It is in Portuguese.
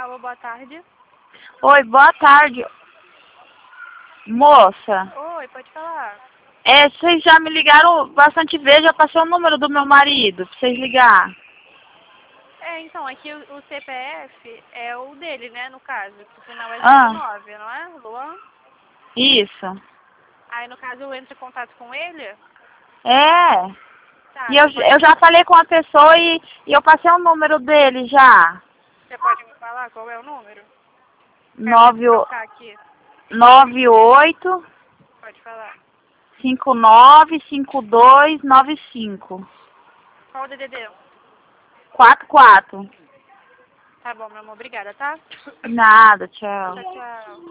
Alô, boa tarde. Oi, boa tarde. Moça, Oi, pode falar. vocês já me ligaram bastante vezes, já passei o número do meu marido pra vocês ligar. Então, aqui o CPF é o dele, né, no caso. O final é Ah, 09, não é, Luan? isso. Aí, no caso, eu entro em contato com ele? É. Tá, E eu já falei com a pessoa e eu passei o número dele já. você pode me falar qual é o número? Quero 9, trocar aqui. 98 Pode falar. 59 5295 Qual o DDD? 44. Tá bom, meu amor, obrigada, tá? Nada, tchau. Tchau, tchau.